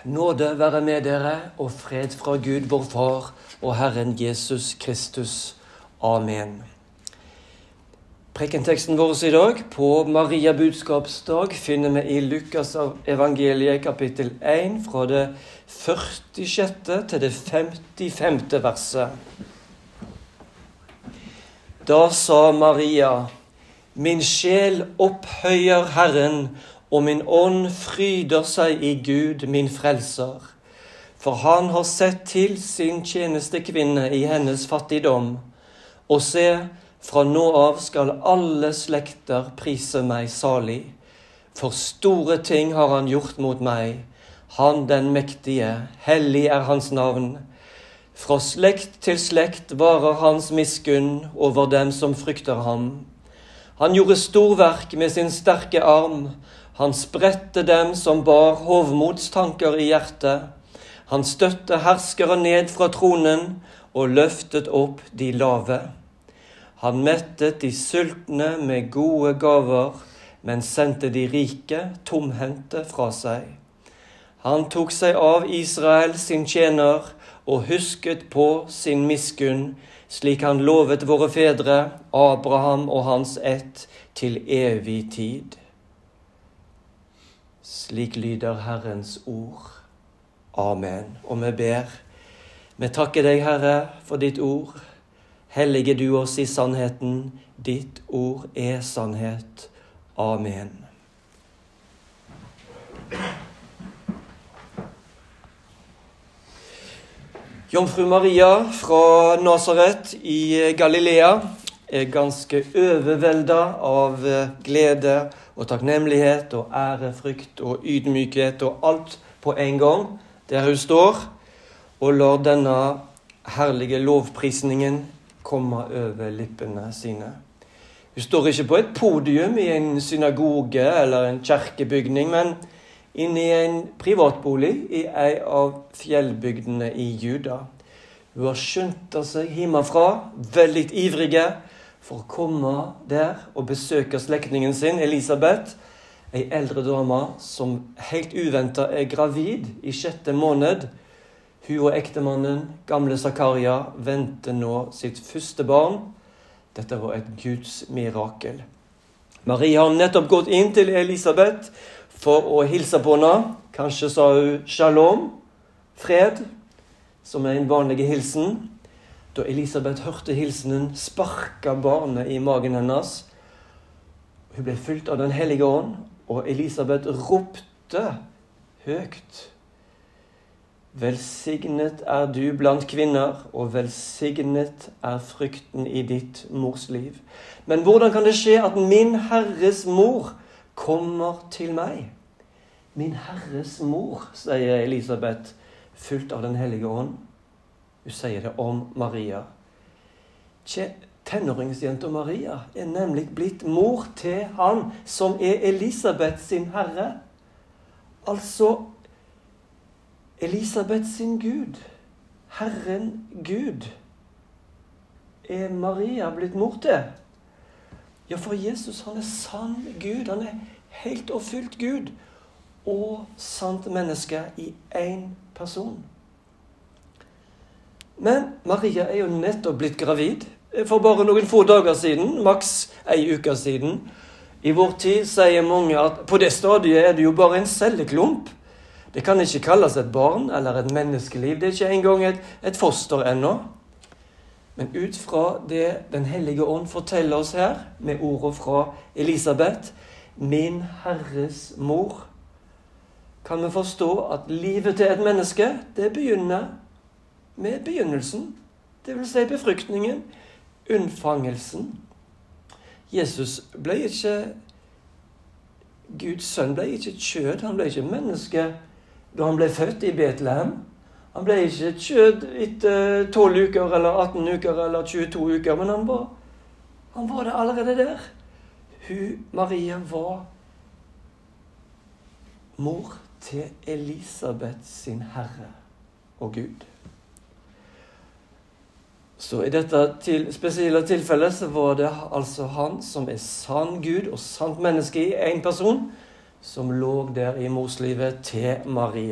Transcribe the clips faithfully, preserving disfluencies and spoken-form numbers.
Nåde være med dere, og fred fra Gud, vår Far, og Herren Jesus Kristus. Amen. Prekenteksten vår i dag, på Maria budskapsdag, finner vi i Lukas evangeliet kapittel én, fra det førtisjette til det femtifemte verset. Da sa Maria: Min sjel opphøyer Herren, og min ånd fryder seg i Gud, min frelser. For han har sett til sin tjenestekvinne i hennes fattigdom. Og se, fra nå av skal alle slekter prise meg salig. For store ting har han gjort mot meg. Han den mektige, hellig er hans navn. Fra slekt til slekt varer hans miskunn over dem som frykter ham. Han gjorde storverk med sin sterke arm. Han spredte dem som bar hovmodstanker i hjertet. Han støtte herskere ned fra tronen og løftet opp de lave. Han mettet de sultne med gode gaver, men sendte de rike tomhendte fra seg. Han tok seg av Israel sin tjener og husket på sin miskunn, slik han lovet våre fedre, Abraham og hans ett, til evig tid. Slik lyder Herrens ord. Amen. Og vi ber: Vi takker deg, Herre, for ditt ord. Hellige du oss i sannheten. Ditt ord er sannhet. Amen. Jomfru Maria fra Nazaret i Galilea er ganske overveldet av glede og takknemlighet og ærefrykt og ydmykhet og alt på en gang, der hun står og lar denne herlige lovprisningen komme over lippene sine. Hun står ikke på et podium i en synagoge eller en kirkebygning, men inne i en privatbolig i en av fjellbygdene i Juda. Hun har skyndt seg hjemmefra, veldig ivrige, for å komme der og besøke slektningen sin, Elisabeth, en eldre dame som helt uventet er gravid i sjette måned. Hun og ektemannen, gamle Zakaria, venter nå sitt første barn. Dette var et Guds mirakel. Maria har nettopp gått inn til Elisabeth for å hilse på henne. Kanskje sa hun shalom, fred, som er en vanlig hilsen. Da Elisabeth hørte hilsenen, sparket barnet i magen hennes. Hun ble fylt av den hellige ånd, og Elisabeth ropte høyt: Velsignet er du blant kvinner, og velsignet er frykten i ditt mors liv. Men hvordan kan det skje at min Herres mor kommer til meg? Min Herres mor, sier Elisabeth, fylt av den hellige ånd. Hun sier det om Maria. Tenåringsjenta Maria er nemlig blitt mor til han som er Elisabeth sin herre. Altså Elisabeth sin Gud, Herren Gud, er Maria blitt mor til. Ja, for Jesus, han er sann Gud, han er helt og fullt Gud, og sant menneske i en person. Men Maria er jo nettopp blitt gravid, for bare noen få dager siden, maks en uke siden. I vår tid sier mange at på det stadiet er det jo bare en celleklump. Det kan ikke kalles et barn eller et menneskeliv, det er ikke engang et, et foster ennå. Men ut fra det Den hellige ånd forteller oss her, med ordet fra Elisabeth, min Herres mor, kan vi forstå at livet til et menneske, det begynner med begynnelsen, det vil si befruktningen, unnfangelsen. Jesus ble ikke, Guds sønn ble ikke kjød, han ble ikke menneske da han ble født i Betlehem. Han ble ikke kjød etter tolv uker, eller atten uker, eller tjueto uker, men han var, han var det allerede der. Hun, Maria, var mor til Elisabeth sin herre og Gud. Så i dette til, spesielle tilfellet så var det altså han som er sann Gud og sant menneske i en person, som lå der i morslivet til Maria.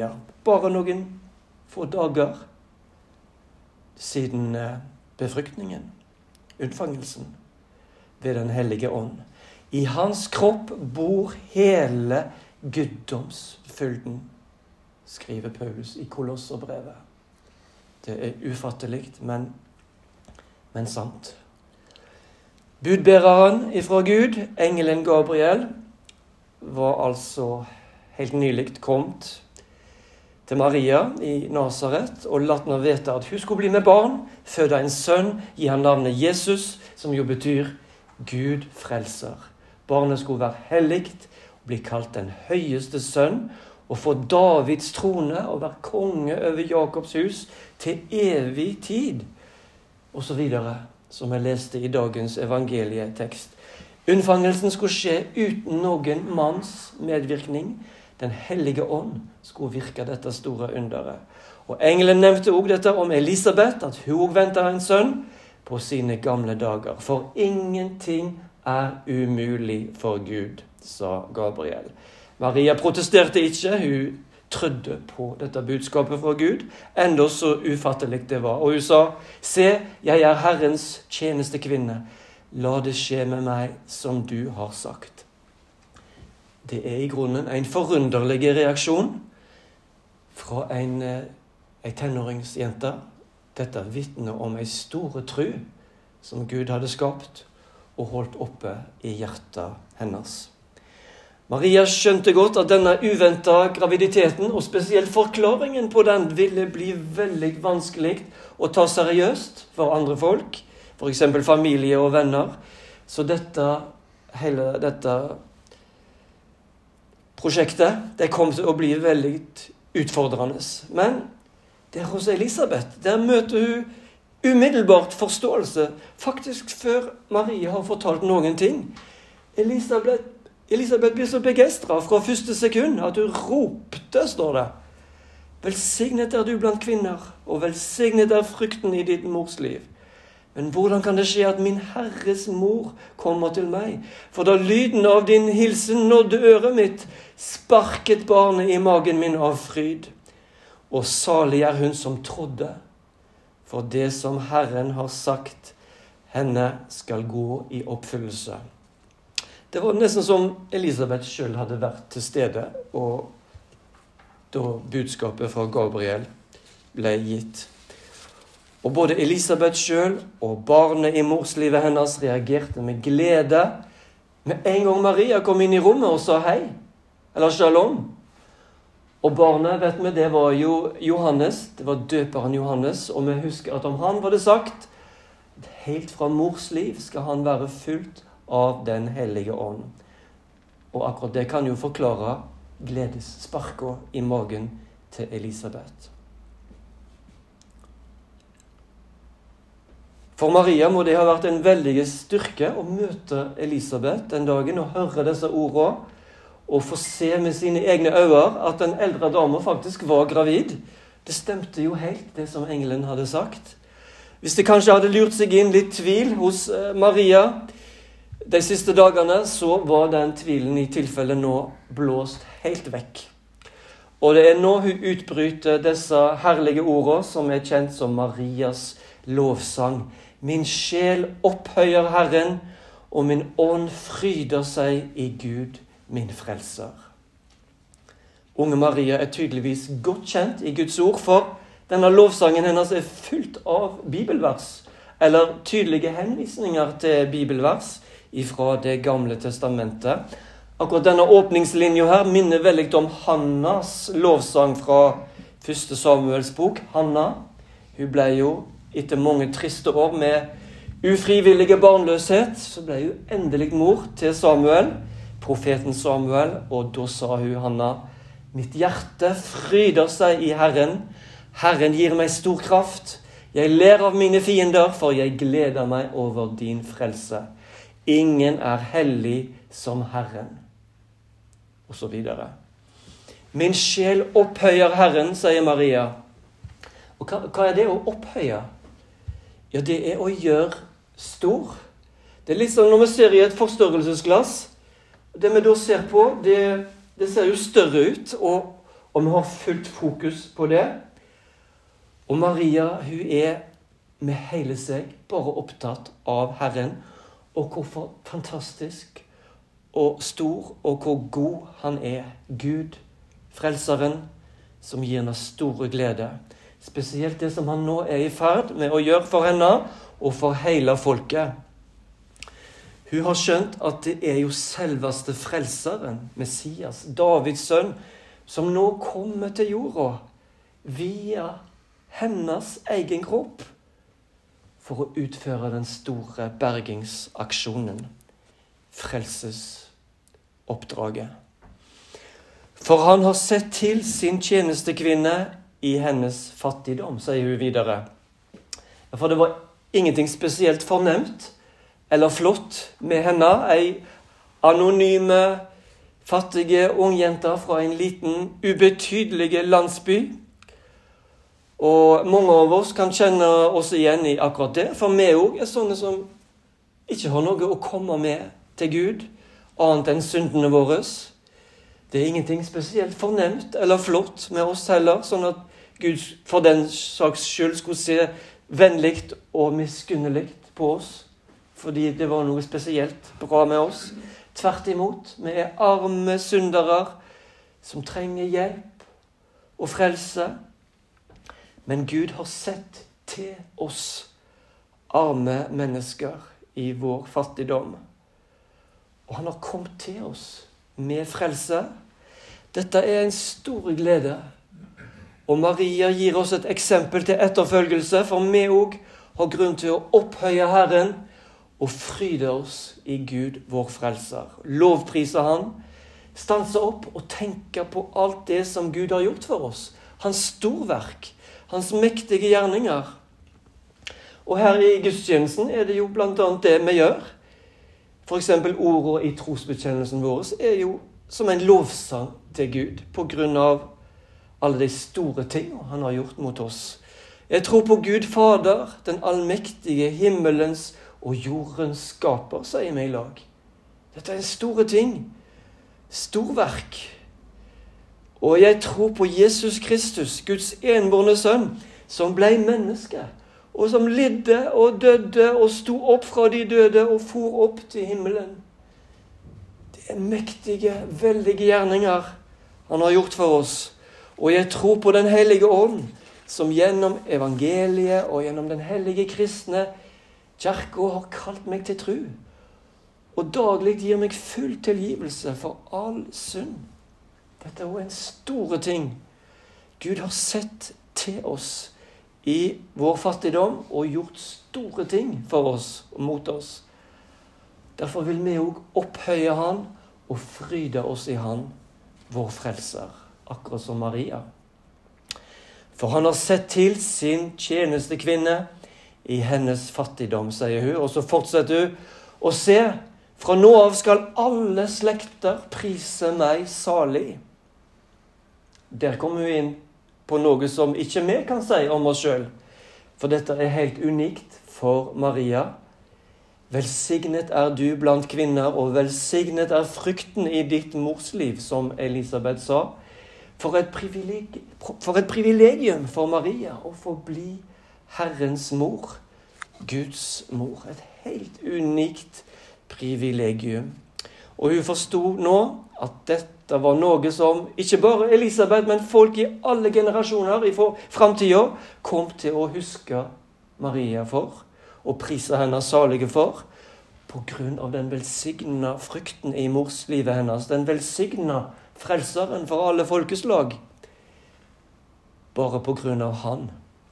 bare noen få dager siden befruktningen, unnfangelsen ved den hellige ånd. I hans kropp bor hele guddomsfylden, skriver Paulus i Kolosserbrevet. Det er ufattelig, men, men sant. Budbæreren ifra Gud, engelen Gabriel, var altså helt nylig kommet til Maria i Nazaret og latt henne vite at hun skulle bli med barn, føde en sønn, gi han navnet Jesus, som jo betyr Gud frelser. Barnet skulle være helligt og bli kalt den høyeste sønn, og få Davids trone og være konge over Jakobs hus til evig tid, og så videre, som jeg leste i dagens evangelietekst. Unnfangelsen skulle skje uten noen manns medvirkning. Den hellige ånd skulle virke dette store underet. Og engelen nevnte også dette om Elisabeth, at hun ventet en sønn på sine gamle dager. For ingenting er umulig for Gud, sa Gabriel. Maria protesterte ikke, hun trodde på dette budskapet fra Gud, enda så ufattelig det var. Og hun sa, se, jeg er Herrens tjenestekvinne. La det skje med meg som du har sagt. Det er i grunnen en forunderlig reaksjon fra en, en tenåringsjente. Dette vitner om en store tro som Gud hadde skapt og holdt oppe i hjertet hennes. Maria skjønte godt at denne uventet graviditeten, og spesielt forklaringen på den, ville bli veldig vanskelig å ta seriøst for andre folk, for eksempel familie og venner. Så dette, hele dette prosjektet, det kom til å bli veldig utfordrende. Men det er hos Elisabeth, der møter hun umiddelbart forståelse, faktisk før Maria har fortalt noen ting. Elisabeth, Elisabeth blir så begeistret fra første sekund at hun ropte, står det. Velsignet er du blant kvinner, og velsignet er frukten i ditt mors liv. Men hvordan kan det skje at min Herres mor kommer til meg? For da lyden av din hilsen nådde øret mitt, sparket barnet i magen min av fryd. Og salig er hun som trodde, for det som Herren har sagt, henne skal gå i oppfyllelse. Det var nesten som Elisabeth selv hadde vært til stede, og da budskapet fra Gabriel ble gitt. Og både Elisabeth selv og barnet i morslivet hennes reagerte med glede. Med en gang Maria kom inn i rommet og sa hei, eller shalom. Og barnet, vet vi, det var jo Johannes, det var døperen Johannes, og vi husker at om han var det sagt, helt fra mors liv skal han være fullt av den hellige ånd. Og akkurat det kan jo forklare gledessparka i magen til Elisabeth. For Maria må det ha vært en veldig styrke å møte Elisabeth den dagen og høre disse ordene, og få se med sine egne øyne at den eldre dame faktisk var gravid. Det stemte jo helt det som engelen hadde sagt. Hvis det kanskje hadde lurt seg inn litt tvil hos Maria de siste dagene, så var den tvilen i tilfelle nå blåst helt vekk. Og det er nå hun utbryter disse herlige ordene som er kjent som Marias lovsang. Min sjel opphøyer Herren, og min ånd fryder seg i Gud, min frelser. Unge Maria er tydeligvis godt kjent i Guds ord, for denne lovsangen hennes er fullt av bibelvers, eller tydelige henvisninger til bibelvers fra det gamle testamentet. Akkurat denne åpningslinjen her minner veldig om Hannas lovsang fra første Samuels bok. Hanna, hun ble jo etter mange triste år med ufrivillige barnløshet, så ble hun endelig mor til Samuel, profeten Samuel, og da sa hun, Hanna, mitt hjerte fryder seg i Herren. Herren gir meg stor kraft. Jeg ler av mine fiender, for jeg gleder meg over din frelse. Ingen er hellig som Herren. Og så videre. Min sjel opphøyer Herren, sier Maria. Og hva, hva er det å opphøye? Ja, det er å gjøre stor. Det er litt sånn når vi ser i et forstørrelsesglass. Det vi da ser på, det, det ser jo større ut, og, Og vi har fullt fokus på det. Og Maria, hun er med hele seg bare opptatt av Herren, og hvor fantastisk og stor og hvor god han er. Gud, frelseren, som gir henne store glede. Spesielt det som han nå er i ferd med å gjøre for henne og for hele folket. Hun har skjønt at det er jo selveste frelseren, Messias, Davids sønn, som nå kommer til jorda via hennes egen kropp for å utføre den store bergingsaksjonen, frelsesoppdraget. For han har sett til sin tjenestekvinne i hennes fattigdom, sier hun videre. For det var ingenting spesielt fornemt eller flott med henne, ei anonyme, fattige ungjente fra en liten, ubetydelige landsby. Og mange av oss kan kjenne oss igjen i akkurat det, for vi også er sånne som ikke har noe å komme med til Gud, annet enn syndene våre. Det er ingenting spesielt fornemt eller flott med oss heller, sånn at Gud for den saks skyld skulle se vennligt og miskunnelig på oss, fordi det var noe spesielt bra med oss. Tvert imot, vi er arme syndere som trenger hjelp og frelse. Men Gud har sett til oss, arme mennesker i vår fattigdom. Og han har kommet til oss med frelse. Dette er en stor glede. Og Maria gir oss et eksempel til etterfølgelse, for vi også har grunn til å opphøye Herren og fryde oss i Gud, vår frelser. Lovprise han, stanse opp og tenke på alt det som Gud har gjort for oss. Hans storverk, hans mektige gjerninger. Og her i gudstjenesten er det jo blant annet det vi gjør. For eksempel ordene i trosbekjennelsen vår er jo som en lovsang til Gud, på grunn av alle de store ting han har gjort mot oss. Jeg tror på Gud Fader, den allmektige himmelens og jordens skaper, sier vi i lag. Dette er en store ting, storverk. Og jeg tror på Jesus Kristus, Guds enbårne sønn, som ble menneske, og som lidde og døde og sto opp fra de døde og for opp til himmelen. Det er mektige, veldige gjerninger han har gjort for oss. Og jeg tror på den hellige ånd, som gjennom evangeliet og gjennom den hellige kristne kirka har kalt meg til tro, og daglig gir meg full tilgivelse for all synd. Dette er jo en store ting. Gud har sett til oss i vår fattigdom og gjort store ting for oss og mot oss. Derfor vil vi også opphøye han og fryde oss i han, vår frelser, akkurat som Maria. For han har sett til sin tjenestekvinne i hennes fattigdom, sier hun. Og så fortsetter hun, og se, fra nå av skal alle slekter prise meg salig. Der kommer vi inn på noe som ikke vi kan si om oss selv, for dette er helt unikt for Maria. Velsignet er du blant kvinner, og velsignet er frukten i ditt mors liv, som Elisabeth sa. For et privilegium for, et privilegium for Maria å få bli Herrens mor, Guds mor. Et helt unikt privilegium. Og hun forstod nå at dette var noe som ikke bare Elisabeth, men folk i alle generasjoner i fremtiden kom til å huske Maria for, og prise henne salige for, på grunn av den velsigna frukten i morslivet hennes, den velsigna frelseren for alle folkeslag, bare på grunn av han.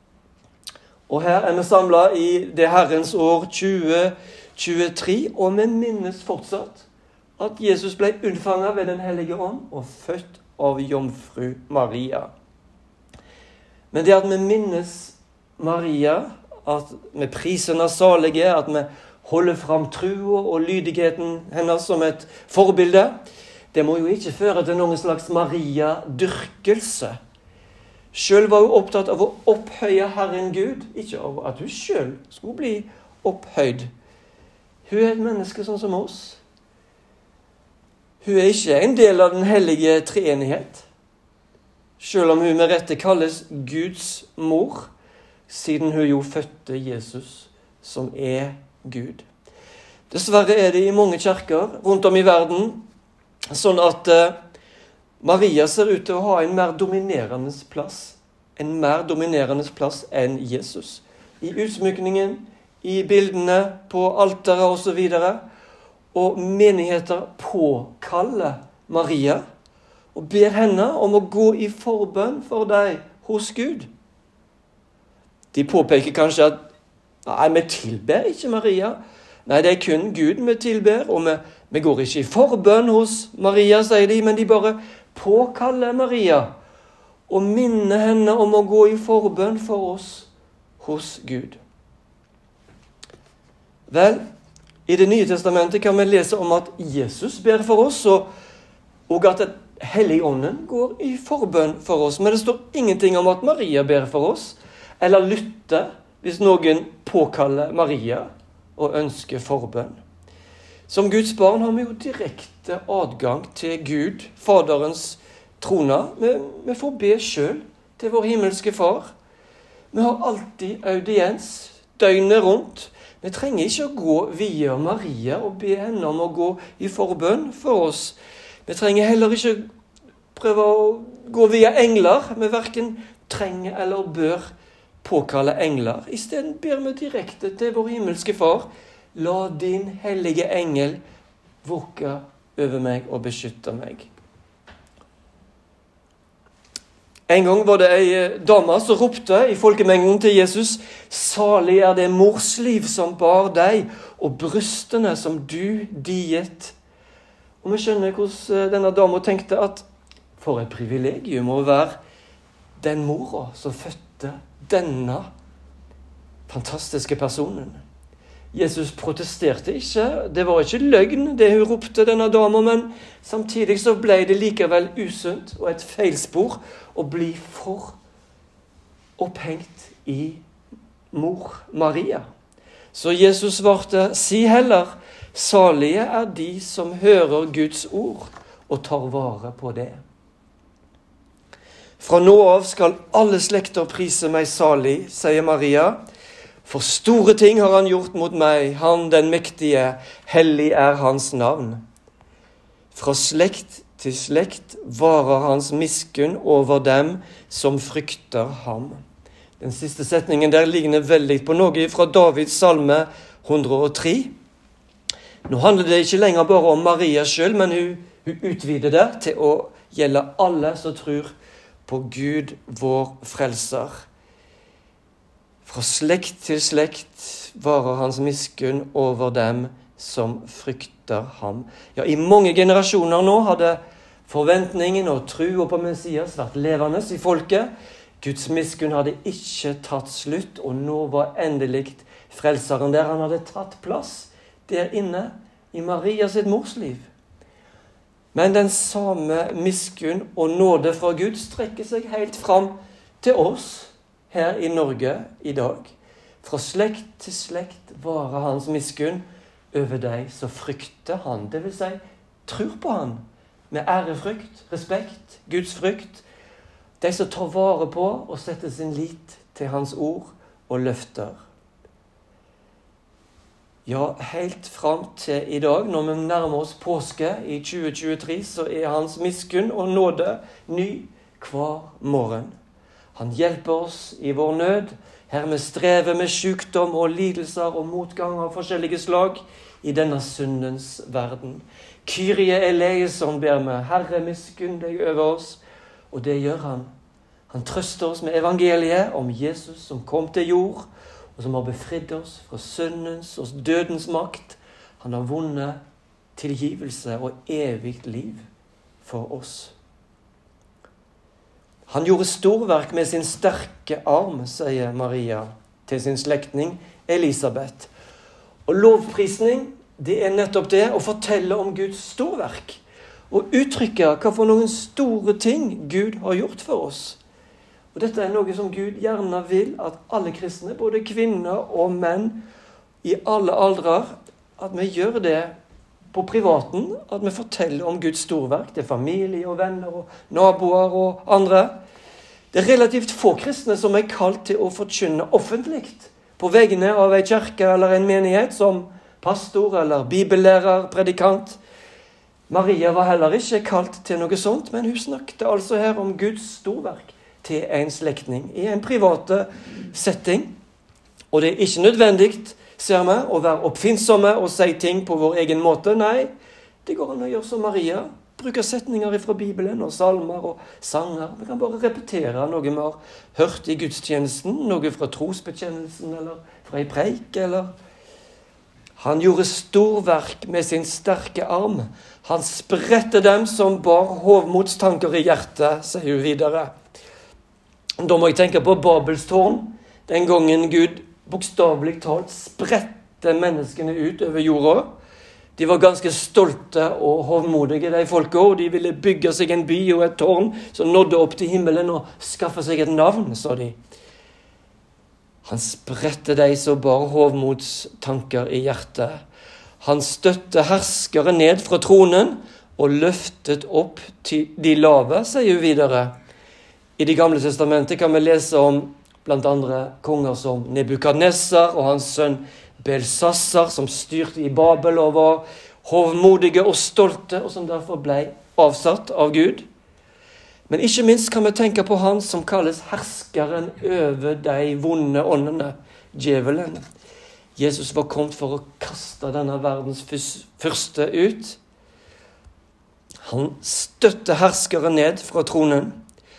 Og her er vi samlet i det Herrens år tjue tjuetre, og vi minnes fortsatt at Jesus ble unnfanget ved den hellige ånd og født av jomfru Maria. Men det at vi minnes Maria, at vi priser henne salige, at vi holder fram trua og lydigheten hennes som et forbilde, det må jo ikke føre til noen slags Maria-dyrkelse. Selv var hun opptatt av å opphøye Herren Gud, ikke av at hun selv skulle bli opphøyd. Hun er et menneske sånn som oss. Hun er ikke en del av den hellige treenighet. selv om hun med rette kalles Guds mor, siden hun jo fødte Jesus, som er Gud. Dessverre er det i mange kirker rundt om i verden sånn at uh, Maria ser ut til å ha en mer dominerende plass, en mer dominerende plass enn Jesus. I utsmykningen, i bildene, på alteret og så videre. Og menigheter påkaller Maria og ber henne om å gå i forbønn for deg hos Gud. De påpeker kanskje at nei, vi tilber ikke Maria. Nei, det er kun Gud vi tilber, og vi, vi går ikke i forbønn hos Maria, sier de, men de bare påkaller Maria og minner henne om å gå i forbønn for oss hos Gud. Vel, i Det nye testamentet kan vi lese om at Jesus ber for oss, og, og at Helligånden går i forbønn for oss. Men det står ingenting om at Maria ber for oss, eller lytter hvis noen påkaller Maria og ønsker forbønn. Som Guds barn har vi jo direkte adgang til Gud, Faderens trona. Vi, vi får be selv til vår himmelske far. Vi har alltid audiens døgnet rundt. Vi trenger ikke å gå via Maria og be henne om å gå i forbønn for oss. Vi trenger heller ikke prøve å gå via engler. Vi hverken trenger eller bør påkalle engler. I stedet ber vi direkte til vår himmelske far. La din hellige engel våke over meg og beskytte meg. En gang var det ei dame som ropte i folkemengden til Jesus: Salig er det mors liv som bar deg, og brystene som du diet. Og vi skjønner hvordan denne dama tenkte, at for et privilegium å være den mora som fødte denne fantastiske personen. Jesus protesterte ikke. Det var ikke løgn det hun ropte, denne dama, men samtidig så ble det likevel usunt og et feilspor å bli for opphengt i mor Maria. Så Jesus svarte: Si heller, salige er de som hører Guds ord og tar vare på det. Fra nå av skal alle slekter prise meg salig, sier Maria. For store ting har han gjort mot meg, han den mektige, hellig er hans navn. Fra slekt til slekt varer hans miskunn over dem som frykter ham. Den siste setningen der ligner veldig på noe fra Davids salme hundre og tre. Nå handler det ikke lenger bare om Maria selv, men hun, hun utvider det til å gjelde alle som tror på Gud, vår frelser. Fra slekt til slekt varer hans miskunn over dem som frykter ham. Ja, i mange generasjoner nå hadde forventningen og trua på Messias vært levende i folket. Guds miskunn hadde ikke tatt slutt, og nå var endelig frelseren der. Han hadde tatt plass der inne i Maria sitt morsliv. Men den samme miskunn og nåde fra Gud strekker seg helt fram til oss her i Norge i dag. Fra slekt til slekt varer hans miskunn over deg, så frykter han, det vil si, tror på han, med ærefrykt, respekt, Guds frykt. De som tar vare på og setter sin lit til hans ord og løfter. Ja, helt fram til i dag, når vi nærmer oss påske i tjue tjuetre, så er hans miskunn og nåde ny hver morgen. Han hjelper oss i vår nød, her vi strever med sykdom og lidelser og motgang av forskjellige slag i denne syndens verden. Kyrie eleison ber vi, Herre miskunn deg over oss, og det gjør han. Han trøster oss med evangeliet om Jesus som kom til jord, og som har befridd oss fra syndens og dødens makt. Han har vunnet tilgivelse og evigt liv for oss. Han gjorde storverk med sin sterke arm, sier Maria til sin slektning Elisabeth. Og lovprisning, det er nettopp det, å fortelle om Guds storverk. Og uttrykke hva for noen store ting Gud har gjort for oss. Og dette er noe som Gud gjerne vil at alle kristne, både kvinner og menn, i alle aldrer, at vi gjør det på privaten, at vi forteller om Guds storverk til familie og venner og naboer og andre. Det er relativt få kristne som er kalt til å forkynne offentligt på vegne av en kirke eller en menighet som pastor eller bibellærer, predikant. Maria var heller ikke kalt til noe sånt, men hun snakket altså her om Guds storverk til en slektning i en private setting. Og det er ikke nødvendig, ser vi, å være oppfinnsomme og si ting på vår egen måte. Nei, det går an å gjøre som Maria. Bruke setninger fra Bibelen og salmer og sanger. Vi kan bare repetere noe vi har hørt i gudstjenesten, noe fra trosbekjennelsen eller fra en preik. Eller. Han gjorde storverk med sin sterke arm. Han spredte dem som bar hovmodstanker i hjertet, sier hun videre. Da må jeg tenke på Babels tårn. Den gangen Gud bokstavelig talt spredte menneskene ut over jorda. De var ganske stolte og hovmodige, de folka, og de ville bygge seg en by og et tårn som nådde opp til himmelen og skaffe seg et navn, sa de. Han spredte de som bar hovmodstanker i hjertet. Han støtte herskere ned fra tronen og løftet opp til de lave, sier hun videre. I Det gamle testamentet kan vi lese om blant andre konger som Nebukadnessar og hans sønn Belsassar, som styrte i Babel og var hovmodige og stolte, og som derfor ble avsatt av Gud. Men ikke minst kan vi tenke på han som kalles herskeren over de vonde åndene, djevelen. Jesus var kommet for å kaste denne verdens første ut. Han støtte herskeren ned fra tronen.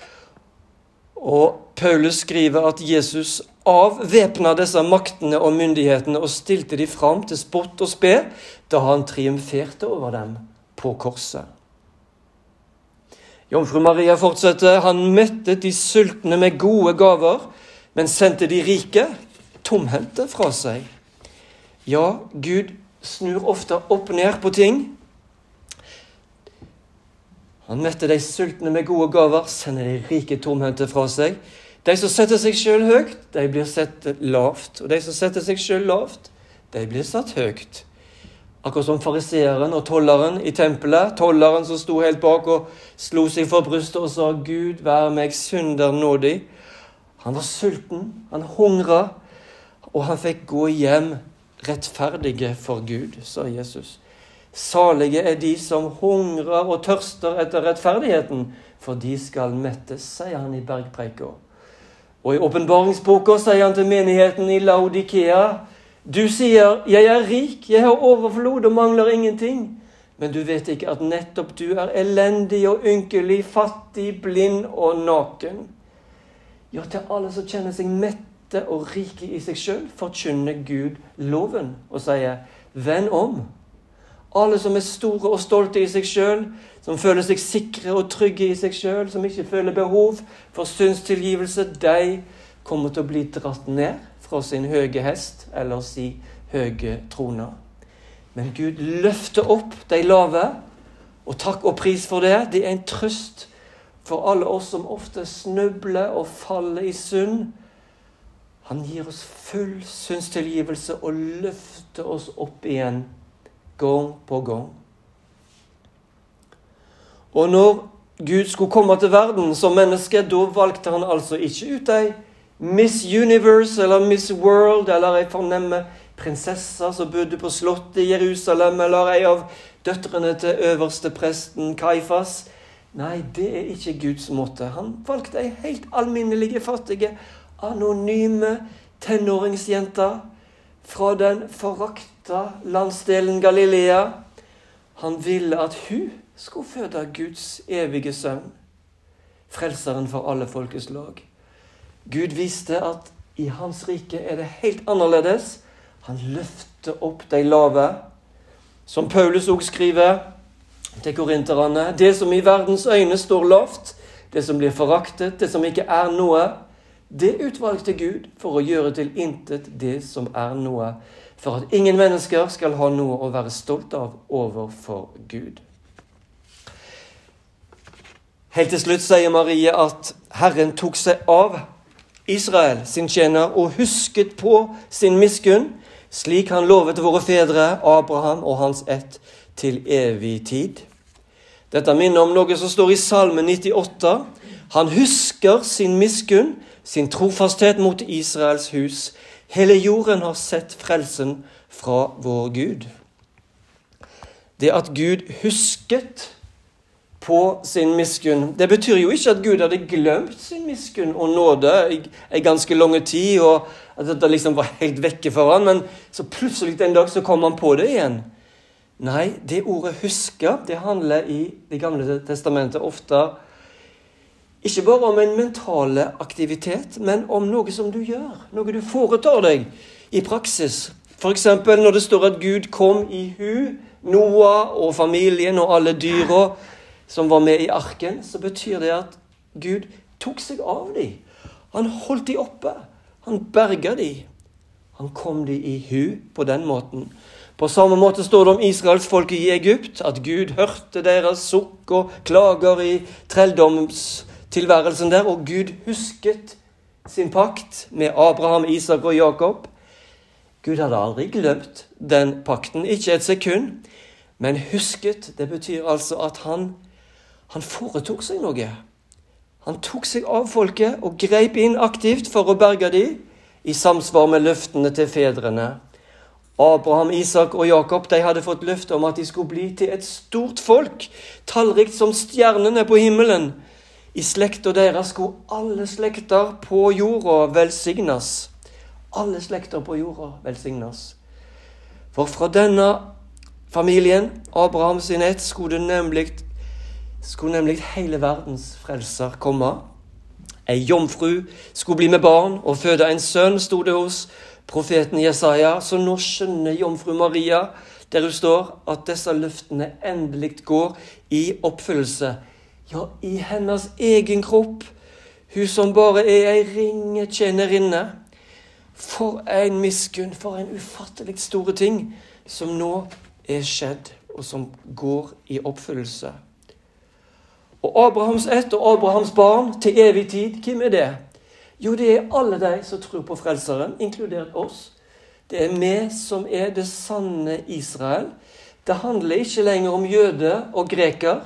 Og Paulus skriver at Jesus avvæpna disse maktene og myndighetene og stilte de fram til spott og spe da han triumferte over dem på korset. Jomfru Maria fortsetter, han mettet de sultne med gode gaver, men sendte de rike tomhendte fra seg. Ja, Gud snur ofte opp ned på ting. Han mette de sultne med gode gaver, sender de rike tomhendte fra seg. De som setter seg selv høyt, de blir sett lavt. Og de som setter seg selv lavt, de blir satt høyt. Akkurat som fariseeren og tolleren i tempelet. Tolleren som sto helt bak og slo seg for brystet og sa, Gud, vær meg synder nådig. Han var sulten, han hungra, og han fikk gå hjem rettferdige for Gud, sa Jesus. Salige er de som hungrer og tørster etter rettferdigheten, for de skal mettes, sier han i bergpreika. Og i åpenbaringsboka sier han til menigheten i Laodikea, du sier, jeg er rik, jeg har overflod og mangler ingenting, men du vet ikke at nettopp du er elendig og ynkelig, fattig, blind og naken. Ja, til alle som kjenner seg mette og rike i seg selv, forkynner Gud loven og sier, vend om. Alle som er store og stolte i seg selv, som føler seg sikre og trygge i seg selv, som ikke føler behov for syndstilgivelse, de kommer til å bli dratt ned fra sin høye hest, eller si høye trona. Men Gud løfter opp de lave, og takk og pris for det. Det er en trøst for alle oss som ofte snubler og faller i synd. Han gir oss full syndstilgivelse og løfter oss opp igjen, gang på gang. Og når Gud skulle komme til verden som menneske, da valgte han altså ikke ut ei Miss Universe eller Miss World eller ei fornemme prinsesse som bodde på slottet i Jerusalem eller ei av døtrene til øverste presten Kaifas. Nei, det er ikke Guds måte. Han valgte ei helt alminnelige, fattige, anonyme tenåringsjenta fra den forakta landsdelen Galilea. Han ville at hun skulle føde Guds evige sønn, frelseren for alle folkeslag. Gud visste at i hans rike er det helt annerledes. Han løfter opp de lave. Som Paulus også skriver til korinterne, det som i verdens øyne står lavt, det som blir foraktet, det som ikke er noe, det utvalgte Gud for å gjøre til intet det som er noe, for at ingen mennesker skal ha noe å være stolt av overfor Gud. Helt til slutt sier Marie at Herren tok seg av Israel, sin tjener, og husket på sin miskunn, slik han lovet våre fedre, Abraham og hans ett, til evig tid. Dette minner om noe som står i Salme nittiåtte. Han husker sin miskunn, sin trofasthet mot Israels hus. Hele jorden har sett frelsen fra vår Gud. Det at Gud husket på sin miskunn, det betyr jo ikke at Gud hadde glemt sin miskunn og nåde i en ganske lang tid, og at det liksom var helt vekke for han, men så plutselig en dag så kom han på det igjen. Nei, det ordet huske, det handler i Det gamle testamentet ofte ikke bare om en mentale aktivitet, men om noe som du gjør, noe du foretar deg i praksis. For eksempel når det står at Gud kom i hu, Noah og familien og alle dyra som var med i arken, så betyr det at Gud tok seg av dem. Han holdt dem oppe, han berget dem. Han kom dem i hu på den måten. På samme måte står det om Israels folk i Egypt, at Gud hørte deres sukk og klager i trelldomstilværelsen der, og Gud husket sin pakt med Abraham, Isak og Jakob. Gud hadde aldri glemt den pakten, ikke et sekund, men husket, det betyr altså at han, han foretok seg noe. Han tok seg av folket og greip inn aktivt for å berge dem i samsvar med løftene til fedrene. Abraham, Isak og Jakob, de hadde fått løfte om at de skulle bli til et stort folk, tallrikt som stjernene på himmelen. I slekta deres skulle alle slekter på jorda velsignes. Alle slekter på jorda velsignes. For fra denne familien, Abraham sin ett, skulle nemlig, skulle nemlig hele verdens frelser komme. Ei jomfru skulle bli med barn og føde en sønn, stod det hos profeten Jesaja. Så nå skjønner jomfru Maria, der hun står, at disse løftene endelig går i oppfyllelse. Ja, i hennes egen kropp, hun som bare er ei ringe tjenerinne. For en miskunn, for en ufattelig store ting som nå er skjedd, og som går i oppfyllelse. Og Abrahams ett og Abrahams barn til evig tid, hvem er det? Jo, det er alle de som tror på frelseren, inkludert oss. Det er vi som er det sanne Israel. Det handler ikke lenger om jøde og greker,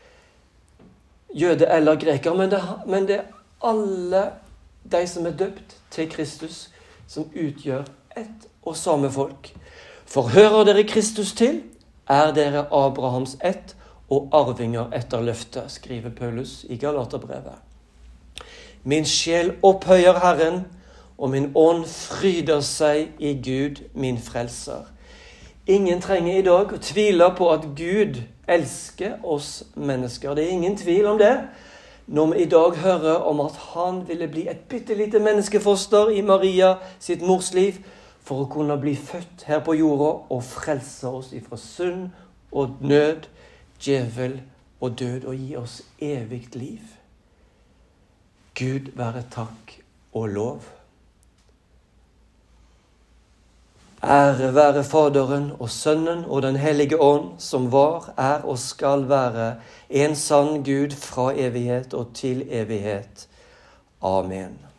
jøde eller greker, men det, men det er alle de som er døpt til Kristus, som utgjør ett og samme folk. For hører dere Kristus til, er dere Abrahams ett og arvinger etter løftet, skriver Paulus i Galaterbrevet. Min sjel opphøyer Herren, og min ånd fryder seg i Gud, min frelser. Ingen trenger i dag å tvile på at Gud elsker oss mennesker. Det er ingen tvil om det. Når vi i dag hører om at han ville bli et bittelite menneskefoster i Maria sitt mors liv, for å kunne bli født her på jorda og frelse oss ifra synd og nød, djevel og død, og gi oss evigt liv. Gud være takk og lov. Ære være Faderen og Sønnen og den hellige ånd, som var, er og skal være en sann Gud fra evighet og til evighet. Amen.